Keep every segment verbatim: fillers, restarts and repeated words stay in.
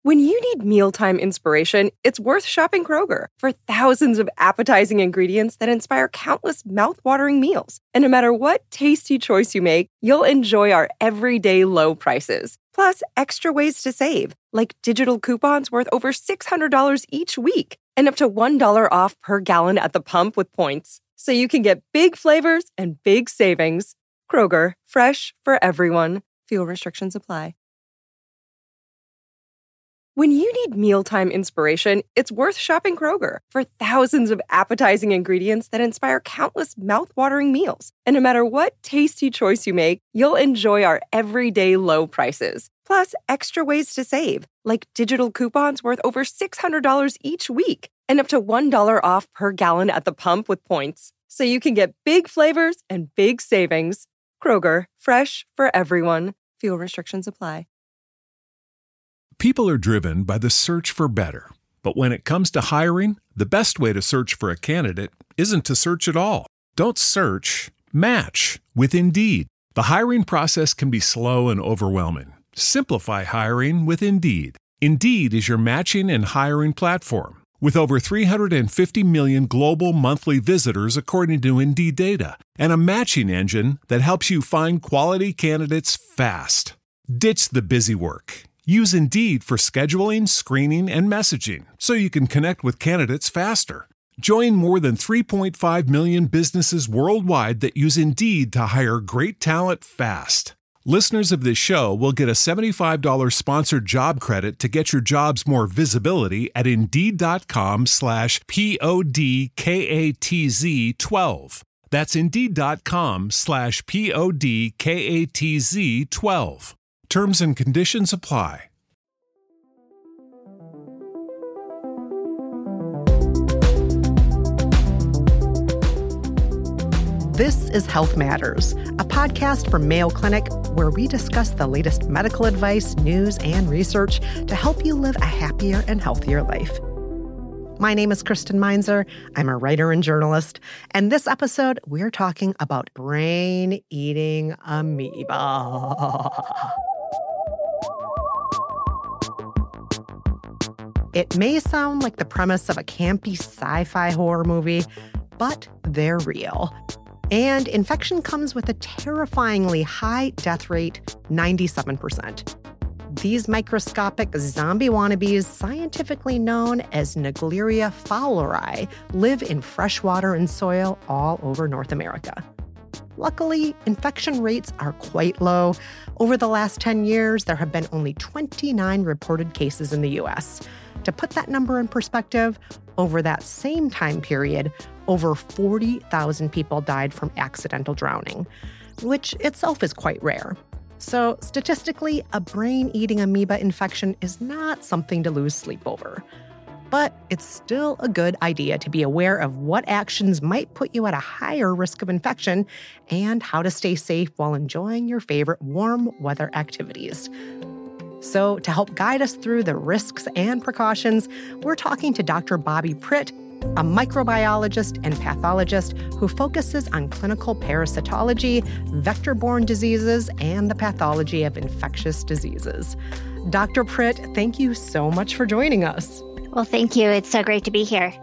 When you need mealtime inspiration, it's worth shopping Kroger for thousands of appetizing ingredients that inspire countless mouth-watering meals. And no matter what tasty choice you make, you'll enjoy our everyday low prices. Plus, extra ways to save, like digital coupons worth over six hundred dollars each week and up to one dollar off per gallon at the pump with points. So you can get big flavors and big savings. Kroger, fresh for everyone. Fuel restrictions apply. When you need mealtime inspiration, it's worth shopping Kroger for thousands of appetizing ingredients that inspire countless mouth-watering meals. And no matter what tasty choice you make, you'll enjoy our everyday low prices. Plus, extra ways to save, like digital coupons worth over six hundred dollars each week and up to one dollar off per gallon at the pump with points. So you can get big flavors and big savings. Kroger, fresh for everyone. Fuel restrictions apply. People are driven by the search for better. But when it comes to hiring, the best way to search for a candidate isn't to search at all. Don't search, match with Indeed. The hiring process can be slow and overwhelming. Simplify hiring with Indeed. Indeed is your matching and hiring platform. With over three hundred fifty million global monthly visitors according to Indeed data, and a matching engine that helps you find quality candidates fast. Ditch the busy work. Use Indeed for scheduling, screening, and messaging so you can connect with candidates faster. Join more than three point five million businesses worldwide that use Indeed to hire great talent fast. Listeners of this show will get a seventy-five dollars sponsored job credit to get your jobs more visibility at Indeed.com slash P-O-D-K-A-T-Z 12. That's Indeed.com slash P-O-D-K-A-T-Z 12. Terms and conditions apply. This is Health Matters, a podcast from Mayo Clinic where we discuss the latest medical advice, news, and research to help you live a happier and healthier life. My name is Kristen Meinzer. I'm a writer and journalist. And this episode, we're talking about brain-eating amoeba. It may sound like the premise of a campy sci-fi horror movie, but they're real. And infection comes with a terrifyingly high death rate, ninety-seven percent. These microscopic zombie wannabes, scientifically known as Naegleria fowleri, live in freshwater and soil all over North America. Luckily, infection rates are quite low. Over the last ten years, there have been only twenty-nine reported cases in the U S. To put that number in perspective, over that same time period, over forty thousand people died from accidental drowning, which itself is quite rare. So statistically, a brain-eating amoeba infection is not something to lose sleep over. But it's still a good idea to be aware of what actions might put you at a higher risk of infection and how to stay safe while enjoying your favorite warm weather activities. So to help guide us through the risks and precautions, we're talking to Doctor Bobby Pritt, a microbiologist and pathologist who focuses on clinical parasitology, vector-borne diseases, and the pathology of infectious diseases. Doctor Pritt, thank you so much for joining us. Well, thank you. It's so great to be here.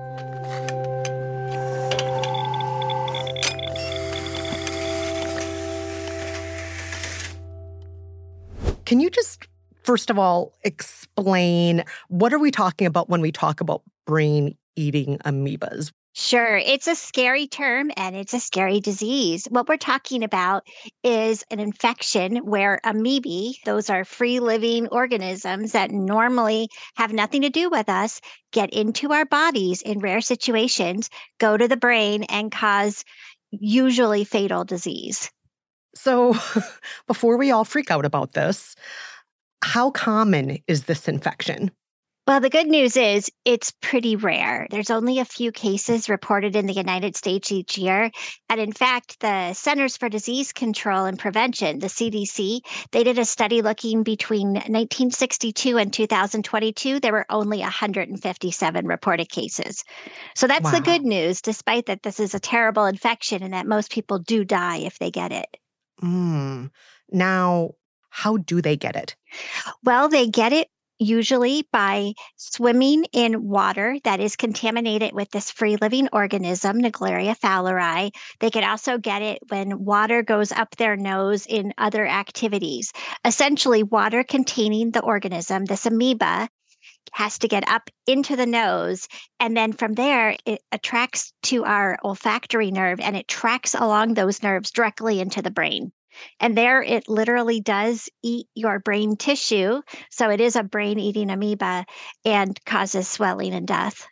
Can you just, first of all, explain what are we talking about when we talk about brain-eating amoebas? Sure. It's a scary term and it's a scary disease. What we're talking about is an infection where amoebae, those are free-living organisms that normally have nothing to do with us, get into our bodies in rare situations, go to the brain, and cause usually fatal disease. So before we all freak out about this, how common is this infection? Well, the good news is it's pretty rare. There's only a few cases reported in the United States each year. And in fact, the Centers for Disease Control and Prevention, the C D C, they did a study looking between nineteen sixty-two and two thousand twenty-two. There were only one hundred fifty-seven reported cases. So that's wow. the good news, despite that this is a terrible infection and that most people do die if they get it. Mm. Now, how do they get it? Well, they get it Usually by swimming in water that is contaminated with this free-living organism, Naegleria fowleri. They can also get it when water goes up their nose in other activities. Essentially, water containing the organism, this amoeba, has to get up into the nose, and then from there, it attracts to our olfactory nerve, and it tracks along those nerves directly into the brain. And there it literally does eat your brain tissue. So it is a brain-eating amoeba and causes swelling and death.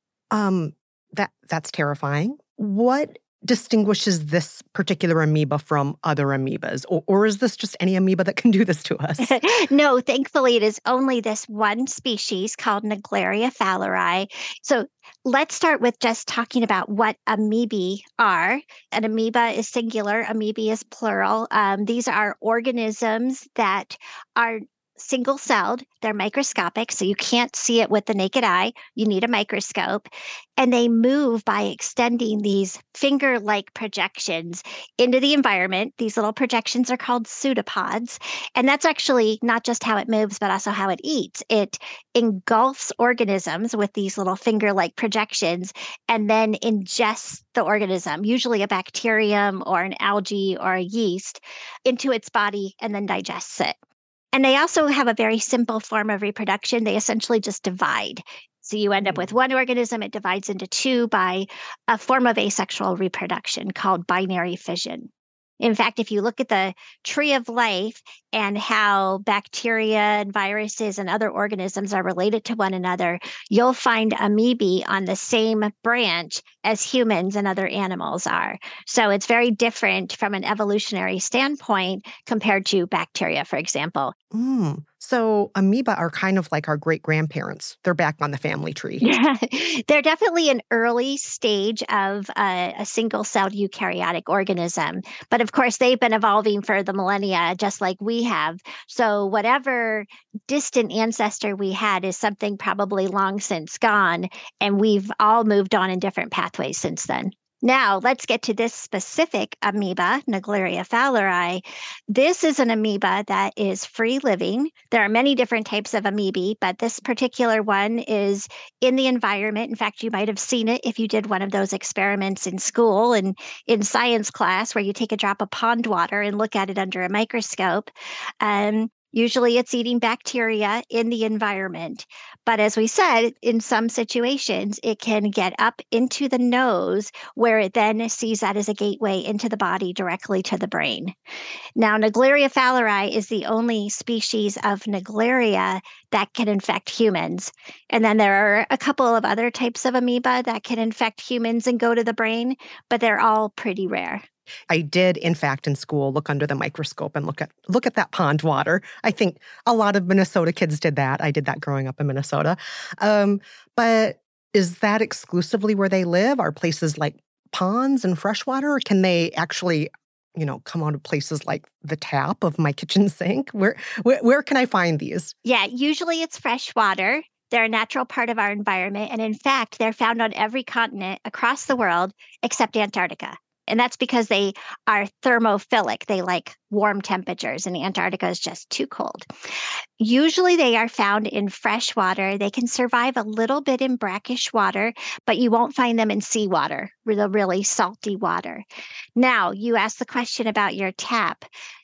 Um, that that's terrifying. What distinguishes this particular amoeba from other amoebas? Or, or is this just any amoeba that can do this to us? No, thankfully, it is only this one species called Naegleria fowleri. So let's start with just talking about what amoebae are. An amoeba is singular, amoebae is plural. Um, these are organisms that are single-celled. They're microscopic, so you can't see it with the naked eye. You need a microscope. And they move by extending these finger-like projections into the environment. These little projections are called pseudopods. And that's actually not just how it moves, but also how it eats. It engulfs organisms with these little finger-like projections and then ingests the organism, usually a bacterium or an algae or a yeast, into its body and then digests it. And they also have a very simple form of reproduction. They essentially just divide. So you end up with one organism, it divides into two by a form of asexual reproduction called binary fission. In fact, if you look at the tree of life and how bacteria and viruses and other organisms are related to one another, you'll find amoebae on the same branch as humans and other animals are. So it's very different from an evolutionary standpoint compared to bacteria, for example. Mm. So amoeba are kind of like our great-grandparents. They're back on the family tree. Yeah, they're definitely an early stage of uh, a single-celled eukaryotic organism. But of course, they've been evolving for the millennia, just like we have. So whatever distant ancestor we had is something probably long since gone, and we've all moved on in different pathways since then. Now, let's get to this specific amoeba, Naegleria fowleri. This is an amoeba that is free-living. There are many different types of amoebae, but this particular one is in the environment. In fact, you might have seen it if you did one of those experiments in school and in science class where you take a drop of pond water and look at it under a microscope. Um, Usually it's eating bacteria in the environment. But as we said, in some situations, it can get up into the nose where it then sees that as a gateway into the body directly to the brain. Now, Naegleria fowleri is the only species of Naegleria that can infect humans. And then there are a couple of other types of amoeba that can infect humans and go to the brain, but they're all pretty rare. I did, in fact, in school, look under the microscope and look at look at that pond water. I think a lot of Minnesota kids did that. I did that growing up in Minnesota. Um, but is that exclusively where they live? Are places like ponds and freshwater? Or can they actually, you know, come out of places like the tap of my kitchen sink? Where where, where can I find these? Yeah, usually it's freshwater. They're a natural part of our environment. And in fact, they're found on every continent across the world except Antarctica. And that's because they are thermophilic. They like warm temperatures, and Antarctica is just too cold. Usually they are found in fresh water. They can survive a little bit in brackish water, but you won't find them in seawater, the really salty water. Now, you asked the question about your tap.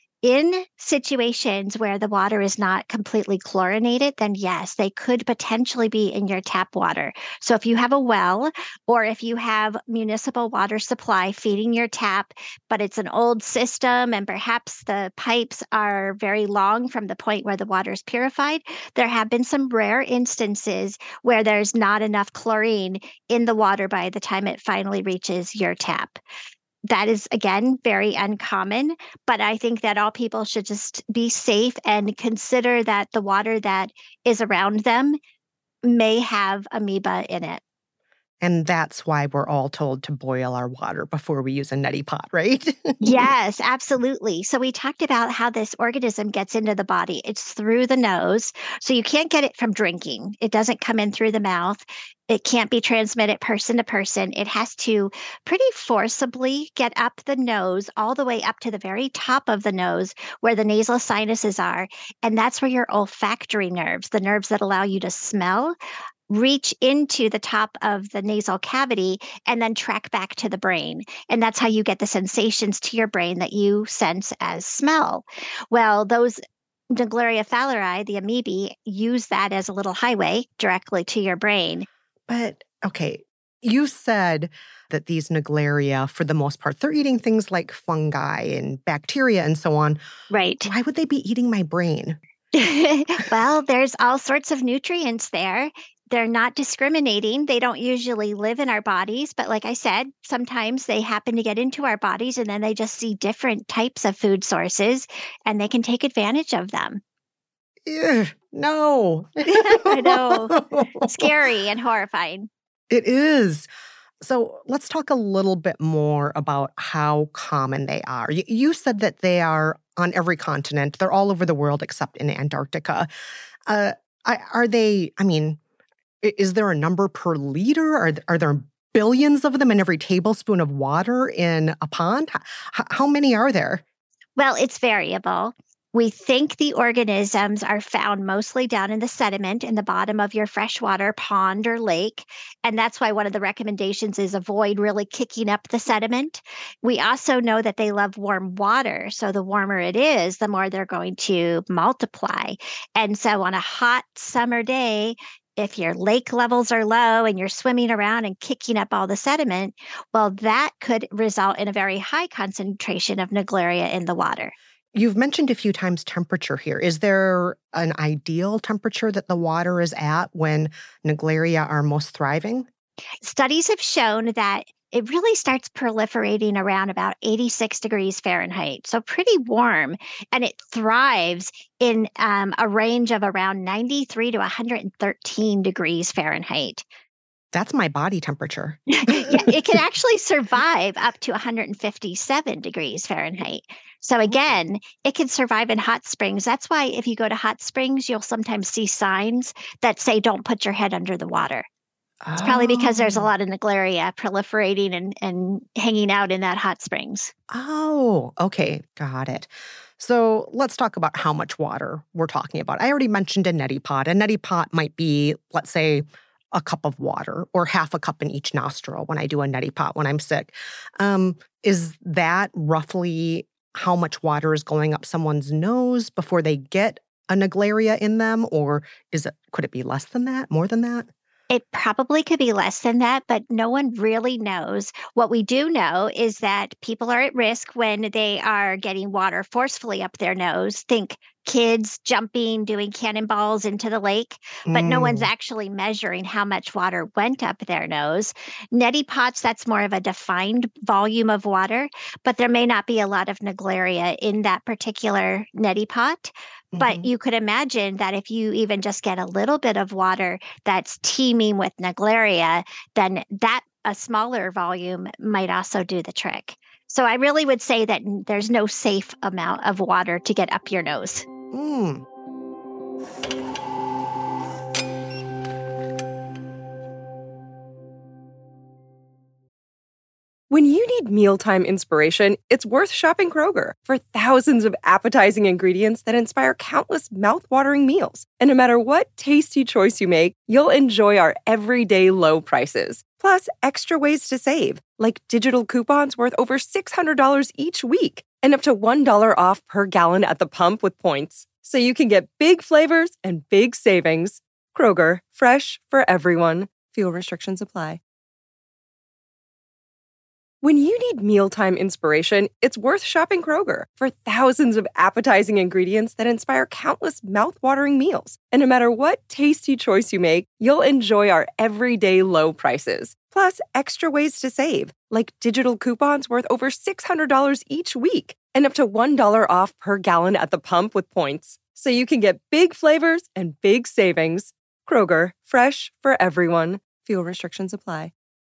In situations where the water is not completely chlorinated, then yes, they could potentially be in your tap water. So if you have a well or if you have municipal water supply feeding your tap, but it's an old system and perhaps the pipes are very long from the point where the water is purified, there have been some rare instances where there's not enough chlorine in the water by the time it finally reaches your tap. That is, again, very uncommon, but I think that all people should just be safe and consider that the water that is around them may have amoeba in it. And that's why we're all told to boil our water before we use a neti pot, right? Yes, absolutely. So we talked about how this organism gets into the body. It's through the nose. So you can't get it from drinking. It doesn't come in through the mouth. It can't be transmitted person to person. It has to pretty forcibly get up the nose, all the way up to the very top of the nose where the nasal sinuses are. And that's where your olfactory nerves, the nerves that allow you to smell, reach into the top of the nasal cavity and then track back to the brain. And that's how you get the sensations to your brain that you sense as smell. Well, those Naegleria fowleri, the amoebae, use that as a little highway directly to your brain. But, okay, you said that these Naegleria, for the most part, they're eating things like fungi and bacteria and so on. Right. Why would they be eating my brain? Well, there's all sorts of nutrients there. They're not discriminating. They don't usually live in our bodies. But like I said, sometimes they happen to get into our bodies and then they just see different types of food sources and they can take advantage of them. Ew, no. I know. Scary and horrifying. It is. So let's talk a little bit more about how common they are. You, you said that they are on every continent. They're all over the world except in Antarctica. Uh, are they, I mean, is there a number per liter? Are, are there billions of them in every tablespoon of water in a pond? How, how many are there? Well, it's variable. We think the organisms are found mostly down in the sediment in the bottom of your freshwater pond or lake. And that's why one of the recommendations is avoid really kicking up the sediment. We also know that they love warm water. So the warmer it is, the more they're going to multiply. And so on a hot summer day, if your lake levels are low and you're swimming around and kicking up all the sediment, well, that could result in a very high concentration of Naegleria in the water. You've mentioned a few times temperature here. Is there an ideal temperature that the water is at when Naegleria are most thriving? Studies have shown that it really starts proliferating around about eighty-six degrees Fahrenheit, so pretty warm, and it thrives in um, a range of around ninety-three to one hundred thirteen degrees Fahrenheit. That's my body temperature. Yeah, it can actually survive up to one hundred fifty-seven degrees Fahrenheit. So again, it can survive in hot springs. That's why if you go to hot springs, you'll sometimes see signs that say, don't put your head under the water. It's probably because there's a lot of Naegleria proliferating and, and hanging out in that hot springs. Oh, okay. Got it. So let's talk about how much water we're talking about. I already mentioned a neti pot. A neti pot might be, let's say, a cup of water or half a cup in each nostril when I do a neti pot when I'm sick. Um, is that roughly how much water is going up someone's nose before they get a Naegleria in them? Or is it, could it be less than that, more than that? It probably could be less than that, but no one really knows. What we do know is that people are at risk when they are getting water forcefully up their nose. Think kids jumping, doing cannonballs into the lake, but mm. no one's actually measuring how much water went up their nose. Neti pots, that's more of a defined volume of water, but there may not be a lot of Naegleria in that particular neti pot. Mm-hmm. But you could imagine that if you even just get a little bit of water that's teeming with Naegleria, then that a smaller volume might also do the trick. So I really would say that there's no safe amount of water to get up your nose. Mm. When you need mealtime inspiration, it's worth shopping Kroger for thousands of appetizing ingredients that inspire countless mouth-watering meals. And no matter what tasty choice you make, you'll enjoy our everyday low prices. Plus, extra ways to save, like digital coupons worth over six hundred dollars each week and up to one dollar off per gallon at the pump with points. So you can get big flavors and big savings. Kroger, fresh for everyone. Fuel restrictions apply. When you need mealtime inspiration, it's worth shopping Kroger for thousands of appetizing ingredients that inspire countless mouth-watering meals. And no matter what tasty choice you make, you'll enjoy our everyday low prices. Plus, extra ways to save, like digital coupons worth over six hundred dollars each week and up to one dollar off per gallon at the pump with points. So you can get big flavors and big savings. Kroger, fresh for everyone. Fuel restrictions apply.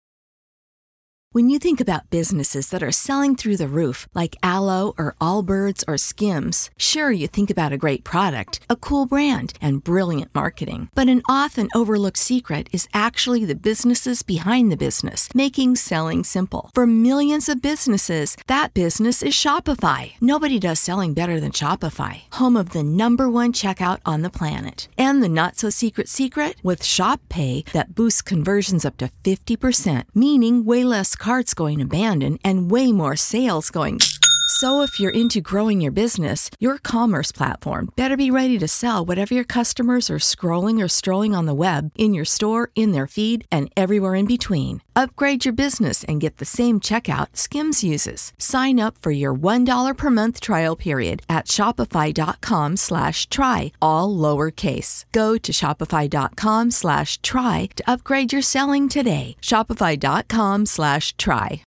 When you think about businesses that are selling through the roof, like Aloe or Allbirds or Skims, sure, you think about a great product, a cool brand, and brilliant marketing. But an often overlooked secret is actually the businesses behind the business, making selling simple. For millions of businesses, that business is Shopify. Nobody does selling better than Shopify, home of the number one checkout on the planet. And the not-so-secret secret? With Shop Pay that boosts conversions up to fifty percent, meaning way less carts going abandoned and way more sales going. So if you're into growing your business, your commerce platform better be ready to sell whatever your customers are scrolling or strolling on the web, in your store, in their feed, and everywhere in between. Upgrade your business and get the same checkout Skims uses. Sign up for your one dollar per month trial period at shopify.com slash try, all lowercase. Go to shopify.com slash try to upgrade your selling today. Shopify.com slash try.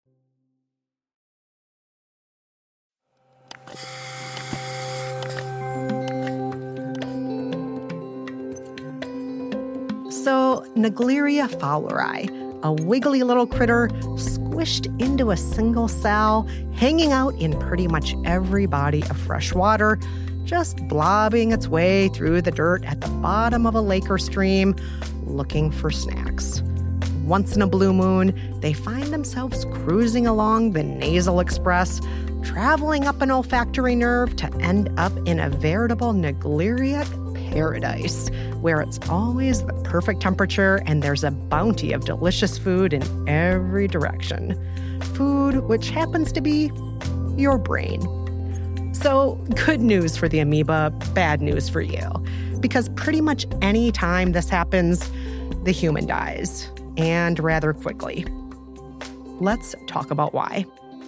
So, Naegleria fowleri, a wiggly little critter squished into a single cell, hanging out in pretty much every body of fresh water, just blobbing its way through the dirt at the bottom of a lake or stream, looking for snacks. Once in a blue moon, they find themselves cruising along the Nasal Express, traveling up an olfactory nerve to end up in a veritable Naegleriac paradise, where it's always the perfect temperature and there's a bounty of delicious food in every direction. Food which happens to be your brain. So, good news for the amoeba, bad news for you. Because pretty much any time this happens, the human dies, and rather quickly. Let's talk about why.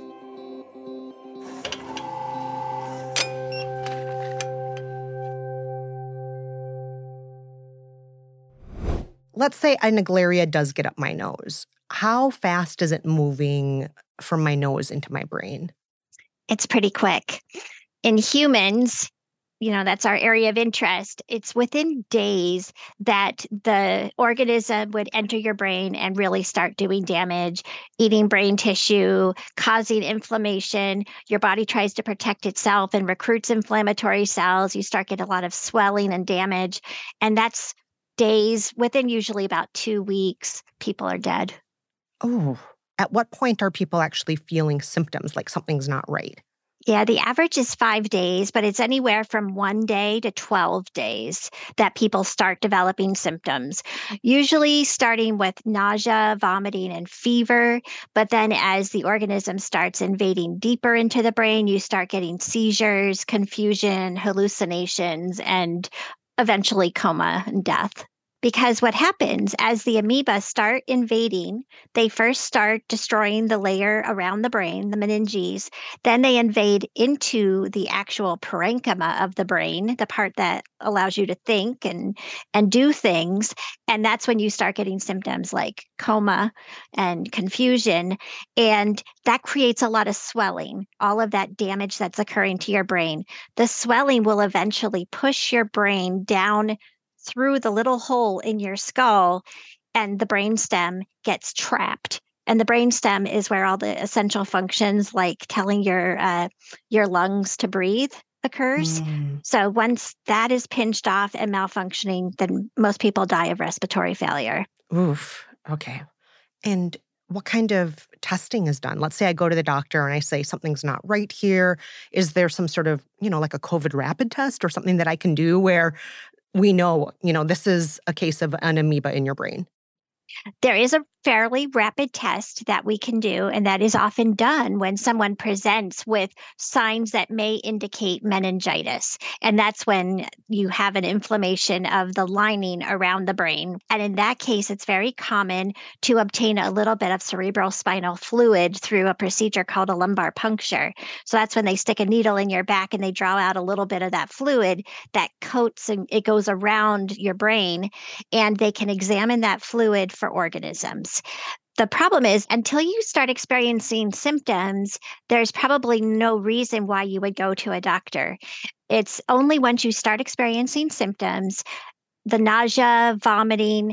Let's say a Naegleria does get up my nose. How fast is it moving from my nose into my brain? It's pretty quick. In humans, you know, that's our area of interest. It's within days that the organism would enter your brain and really start doing damage, eating brain tissue, causing inflammation. Your body tries to protect itself and recruits inflammatory cells. You start getting a lot of swelling and damage. And that's days, within usually about two weeks, people are dead. Oh, at what point are people actually feeling symptoms like something's not right? Yeah, the average is five days, but it's anywhere from one day to twelve days that people start developing symptoms, usually starting with nausea, vomiting, and fever. But then as the organism starts invading deeper into the brain, you start getting seizures, confusion, hallucinations, and eventually coma and death. Because what happens as the amoeba start invading, they first start destroying the layer around the brain, the meninges. Then they invade into the actual parenchyma of the brain, the part that allows you to think and, and do things. And that's when you start getting symptoms like coma and confusion. And that creates a lot of swelling, all of that damage that's occurring to your brain. The swelling will eventually push your brain down through the little hole in your skull, and the brainstem gets trapped. And the brainstem is where all the essential functions, like telling your uh, your lungs to breathe, occurs. Mm. So once that is pinched off and malfunctioning, then most people die of respiratory failure. Oof. Okay. And what kind of testing is done? Let's say I go to the doctor and I say something's not right here. Is there some sort of, you know, like a COVID rapid test or something that I can do where we know, you know, this is a case of an amoeba in your brain? There is a fairly rapid test that we can do, and that is often done when someone presents with signs that may indicate meningitis. And that's when you have an inflammation of the lining around the brain. And in that case, it's very common to obtain a little bit of cerebral spinal fluid through a procedure called a lumbar puncture. So that's when they stick a needle in your back and they draw out a little bit of that fluid that coats and it goes around your brain, and they can examine that fluid for organisms. The problem is, until you start experiencing symptoms, there's probably no reason why you would go to a doctor. It's only once you start experiencing symptoms, the nausea, vomiting,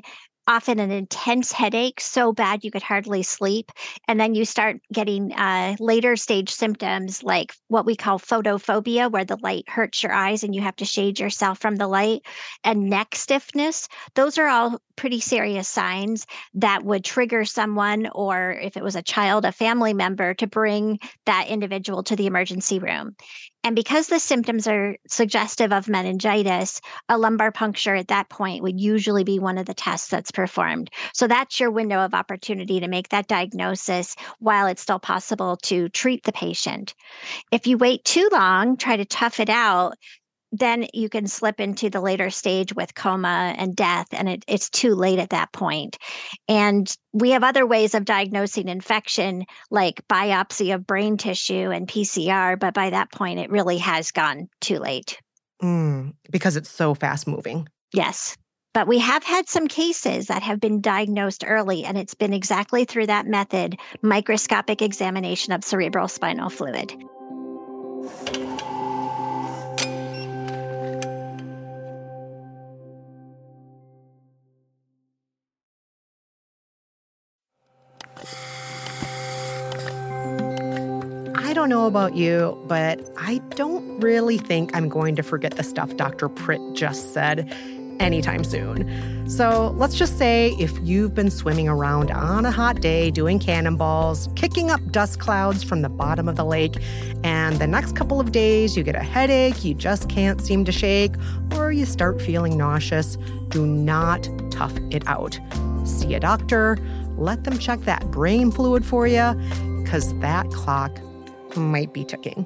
often an intense headache, so bad you could hardly sleep. And then you start getting uh, later stage symptoms like what we call photophobia, where the light hurts your eyes and you have to shade yourself from the light, and neck stiffness. Those are all pretty serious signs that would trigger someone, or if it was a child, a family member, to bring that individual to the emergency room. And because the symptoms are suggestive of meningitis, a lumbar puncture at that point would usually be one of the tests that's performed. So that's your window of opportunity to make that diagnosis while it's still possible to treat the patient. If you wait too long, try to tough it out, then you can slip into the later stage with coma and death, and it, it's too late at that point. And we have other ways of diagnosing infection, like biopsy of brain tissue and P C R, but by that point, it really has gone too late. Mm, because it's so fast moving. Yes. But we have had some cases that have been diagnosed early, and it's been exactly through that method, microscopic examination of cerebral spinal fluid. I don't know about you, but I don't really think I'm going to forget the stuff Doctor Pritt just said anytime soon. So let's just say if you've been swimming around on a hot day doing cannonballs, kicking up dust clouds from the bottom of the lake, and the next couple of days you get a headache you just can't seem to shake, or you start feeling nauseous, do not tough it out. See a doctor, let them check that brain fluid for you, because that clock might be ticking.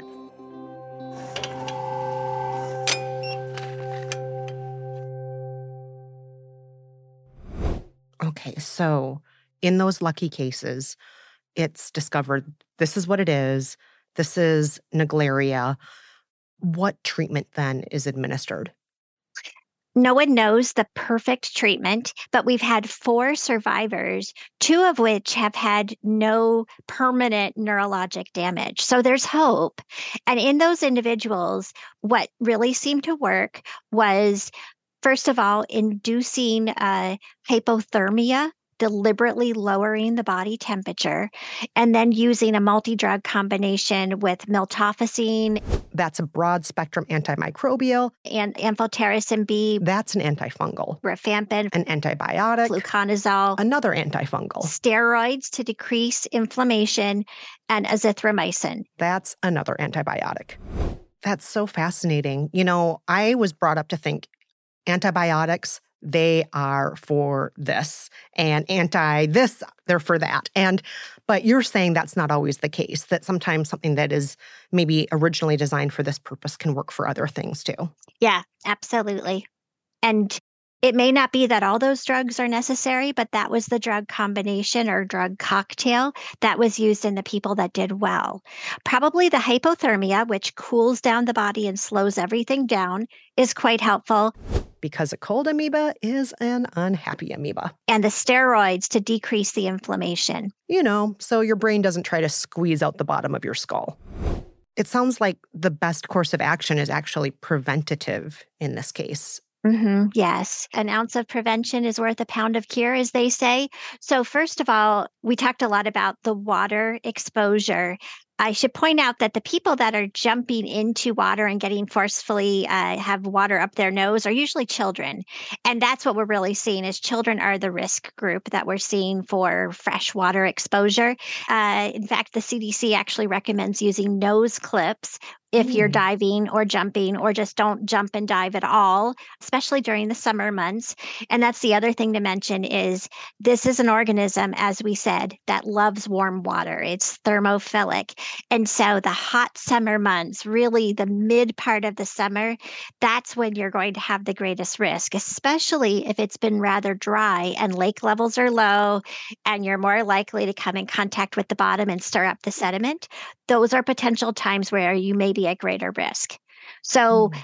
Okay, so in those lucky cases, it's discovered this is what it is. This is Naegleria. What treatment then is administered? No one knows the perfect treatment, but we've had four survivors, two of which have had no permanent neurologic damage. So there's hope. And in those individuals, what really seemed to work was, first of all, inducing uh, hypothermia, deliberately lowering the body temperature, and then using a multi-drug combination with miltefosine. That's a broad-spectrum antimicrobial. And amphotericin B. That's an antifungal. Rifampin. An antibiotic. Fluconazole. Another antifungal. Steroids to decrease inflammation, and azithromycin. That's another antibiotic. That's so fascinating. You know, I was brought up to think antibiotics, they are for this, and anti-this, they're for that. And but you're saying that's not always the case, that sometimes something that is maybe originally designed for this purpose can work for other things too. Yeah, absolutely. And it may not be that all those drugs are necessary, but that was the drug combination or drug cocktail that was used in the people that did well. Probably the hypothermia, which cools down the body and slows everything down, is quite helpful. Because a cold amoeba is an unhappy amoeba. And the steroids to decrease the inflammation. You know, so your brain doesn't try to squeeze out the bottom of your skull. It sounds like the best course of action is actually preventative in this case. Mm-hmm. Yes. An ounce of prevention is worth a pound of cure, as they say. So first of all, we talked a lot about the water exposure. I should point out that the people that are jumping into water and getting forcefully uh, have water up their nose are usually children. And that's what we're really seeing is children are the risk group that we're seeing for freshwater exposure. Uh, in fact, the C D C actually recommends using nose clips if you're diving or jumping, or just don't jump and dive at all, especially during the summer months. And that's the other thing to mention is this is an organism, as we said, that loves warm water. It's thermophilic. And so the hot summer months, really the mid part of the summer, that's when you're going to have the greatest risk, especially if it's been rather dry and lake levels are low and you're more likely to come in contact with the bottom and stir up the sediment. Those are potential times where you may be at greater risk. So mm.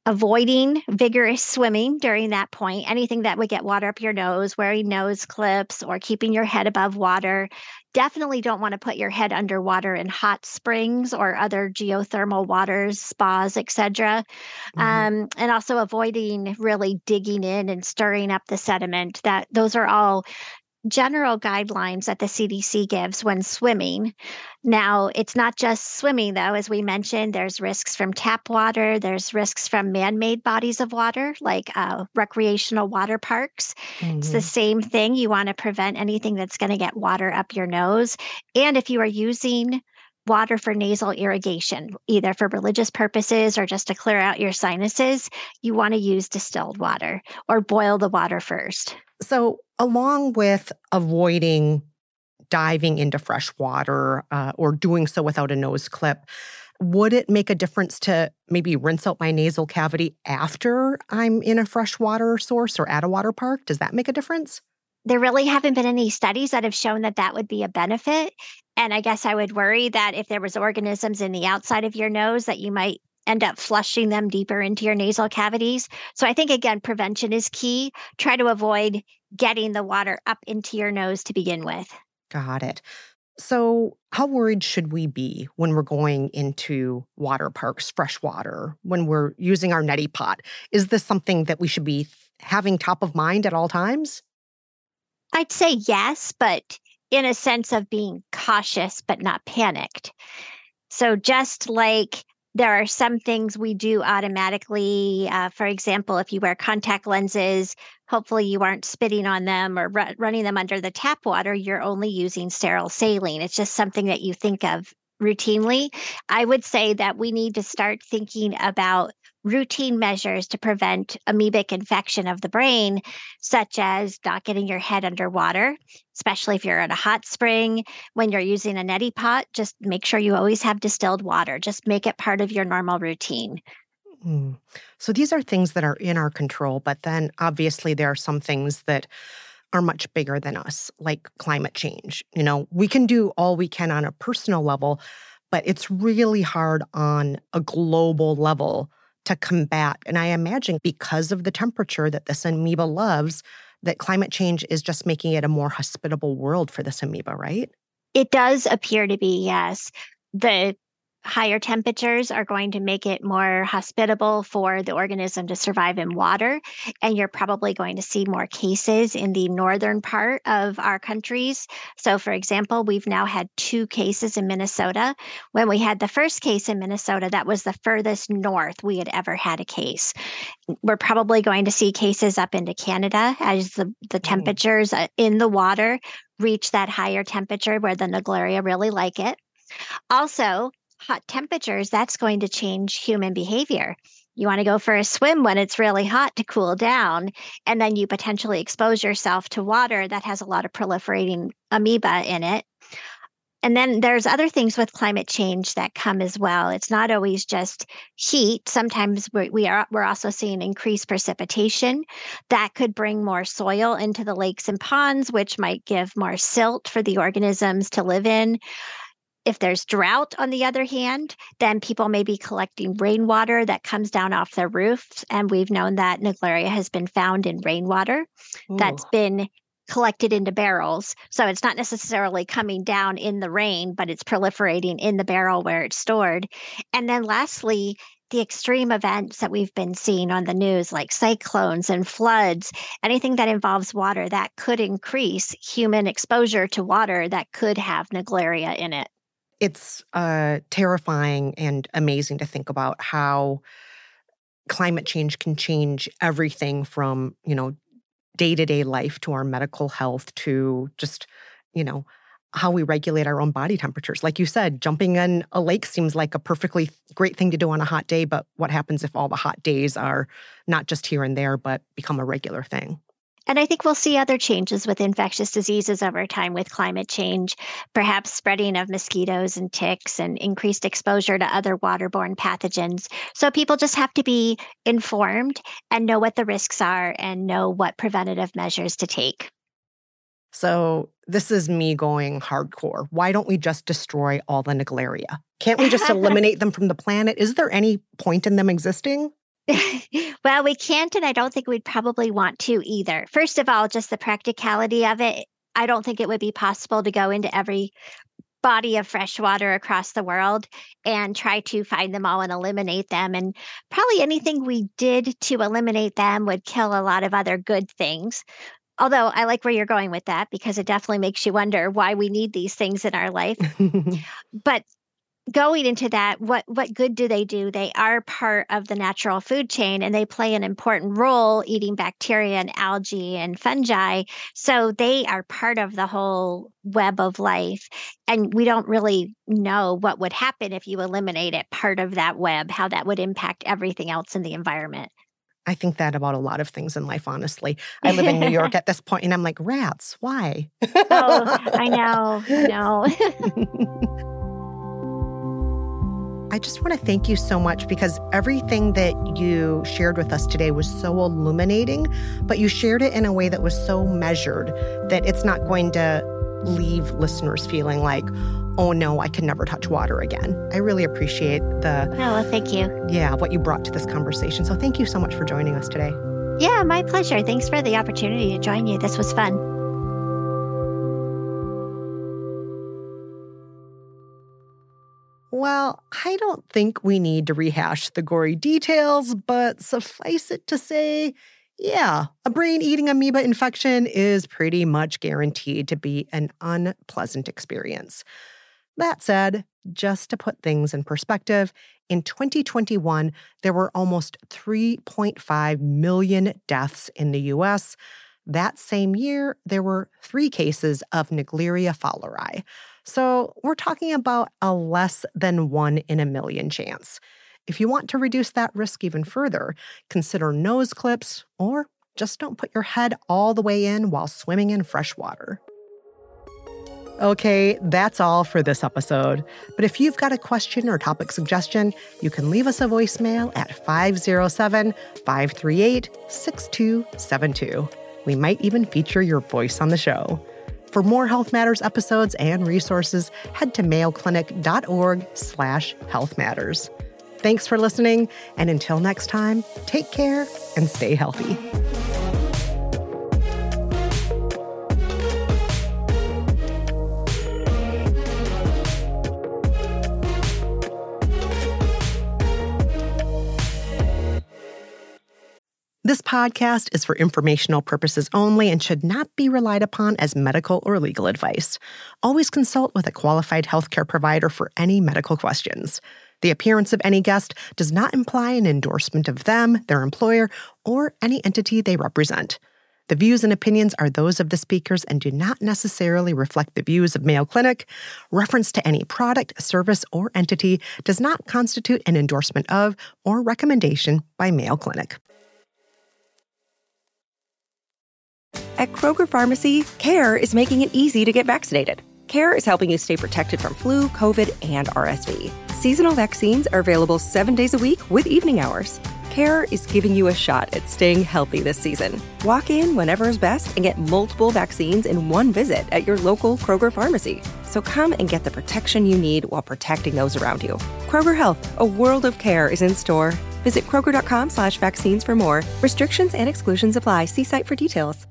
avoiding vigorous swimming during that point, anything that would get water up your nose, wearing nose clips or keeping your head above water. Definitely don't want to put your head underwater in hot springs or other geothermal waters, spas, et cetera. Mm-hmm. Um, and also avoiding really digging in and stirring up the sediment. That those are all general guidelines that the C D C gives when swimming. Now, it's not just swimming, though. As we mentioned, there's risks from tap water. There's risks from man-made bodies of water, like uh, recreational water parks. Mm-hmm. It's the same thing. You want to prevent anything that's going to get water up your nose. And if you are using water for nasal irrigation, either for religious purposes or just to clear out your sinuses, you want to use distilled water or boil the water first. So along with avoiding diving into fresh water uh, or doing so without a nose clip, would it make a difference to maybe rinse out my nasal cavity after I'm in a freshwater source or at a water park? Does that make a difference? There really haven't been any studies that have shown that that would be a benefit. And I guess I would worry that if there was organisms in the outside of your nose that you might end up flushing them deeper into your nasal cavities. So I think, again, prevention is key. Try to avoid getting the water up into your nose to begin with. Got it. So how worried should we be when we're going into water parks, freshwater, when we're using our neti pot? Is this something that we should be having top of mind at all times? I'd say yes, but in a sense of being cautious but not panicked. So just like there are some things we do automatically. Uh, for example, if you wear contact lenses, hopefully you aren't spitting on them or r- running them under the tap water. You're only using sterile saline. It's just something that you think of routinely. I would say that we need to start thinking about routine measures to prevent amoebic infection of the brain, such as not getting your head underwater, especially if you're at a hot spring. When you're using a neti pot, just make sure you always have distilled water. Just make it part of your normal routine. Mm. So these are things that are in our control, but then obviously there are some things that are much bigger than us, like climate change. You know, we can do all we can on a personal level, but it's really hard on a global level to combat. And I imagine because of the temperature that this amoeba loves, that climate change is just making it a more hospitable world for this amoeba, right? It does appear to be, yes. The higher temperatures are going to make it more hospitable for the organism to survive in water. And you're probably going to see more cases in the northern part of our countries. So, for example, we've now had two cases in Minnesota. When we had the first case in Minnesota, that was the furthest north we had ever had a case. We're probably going to see cases up into Canada as the, the temperatures in the water reach that higher temperature where the Naegleria really like it. Also, hot temperatures, that's going to change human behavior. You want to go for a swim when it's really hot to cool down, and then you potentially expose yourself to water that has a lot of proliferating amoeba in it. And then there's other things with climate change that come as well. It's not always just heat. Sometimes we, we are, we're also seeing increased precipitation that could bring more soil into the lakes and ponds, which might give more silt for the organisms to live in. If there's drought, on the other hand, then people may be collecting rainwater that comes down off their roofs. And we've known that Naegleria has been found in rainwater Ooh. That's been collected into barrels. So it's not necessarily coming down in the rain, but it's proliferating in the barrel where it's stored. And then lastly, the extreme events that we've been seeing on the news, like cyclones and floods, anything that involves water that could increase human exposure to water that could have Naegleria in it. It's uh, terrifying and amazing to think about how climate change can change everything from, you know, day-to-day life to our medical health to just, you know, how we regulate our own body temperatures. Like you said, jumping in a lake seems like a perfectly great thing to do on a hot day, but what happens if all the hot days are not just here and there, but become a regular thing? And I think we'll see other changes with infectious diseases over time with climate change, perhaps spreading of mosquitoes and ticks and increased exposure to other waterborne pathogens. So people just have to be informed and know what the risks are and know what preventative measures to take. So this is me going hardcore. Why don't we just destroy all the Naegleria? Can't we just eliminate them from the planet? Is there any point in them existing? Well, we can't, and I don't think we'd probably want to either. First of all, just the practicality of it. I don't think it would be possible to go into every body of fresh water across the world and try to find them all and eliminate them. And probably anything we did to eliminate them would kill a lot of other good things. Although I like where you're going with that, because it definitely makes you wonder why we need these things in our life. But going into that, what what good do they do? They are part of the natural food chain, and they play an important role eating bacteria and algae and fungi. So they are part of the whole web of life. And we don't really know what would happen if you eliminate it, part of that web, how that would impact everything else in the environment. I think that about a lot of things in life, honestly. I live in New York at this point, and I'm like, rats, why? Oh, I know, I know. I just want to thank you so much, because everything that you shared with us today was so illuminating, but you shared it in a way that was so measured that it's not going to leave listeners feeling like, oh no, I can never touch water again. I really appreciate the... Oh, well, thank you. Yeah, what you brought to this conversation. So thank you so much for joining us today. Yeah, my pleasure. Thanks for the opportunity to join you. This was fun. Well, I don't think we need to rehash the gory details, but suffice it to say, yeah, a brain-eating amoeba infection is pretty much guaranteed to be an unpleasant experience. That said, just to put things in perspective, in twenty twenty-one, there were almost three point five million deaths in the U S. That same year, there were three cases of Naegleria fowleri. So we're talking about a less than one in a million chance. If you want to reduce that risk even further, consider nose clips, or just don't put your head all the way in while swimming in fresh water. Okay, that's all for this episode. But if you've got a question or topic suggestion, you can leave us a voicemail at five oh seven, five three eight, six two seven two. We might even feature your voice on the show. For more Health Matters episodes and resources, head to mayoclinic.org slash health matters. Thanks for listening, and until next time, take care and stay healthy. This podcast is for informational purposes only and should not be relied upon as medical or legal advice. Always consult with a qualified healthcare provider for any medical questions. The appearance of any guest does not imply an endorsement of them, their employer, or any entity they represent. The views and opinions are those of the speakers and do not necessarily reflect the views of Mayo Clinic. Reference to any product, service, or entity does not constitute an endorsement of or recommendation by Mayo Clinic. At Kroger Pharmacy, CARE is making it easy to get vaccinated. CARE is helping you stay protected from flu, COVID, and R S V. Seasonal vaccines are available seven days a week with evening hours. CARE is giving you a shot at staying healthy this season. Walk in whenever is best and get multiple vaccines in one visit at your local Kroger Pharmacy. So come and get the protection you need while protecting those around you. Kroger Health, a world of care, is in store. Visit Kroger.com slash vaccines for more. Restrictions and exclusions apply. See site for details.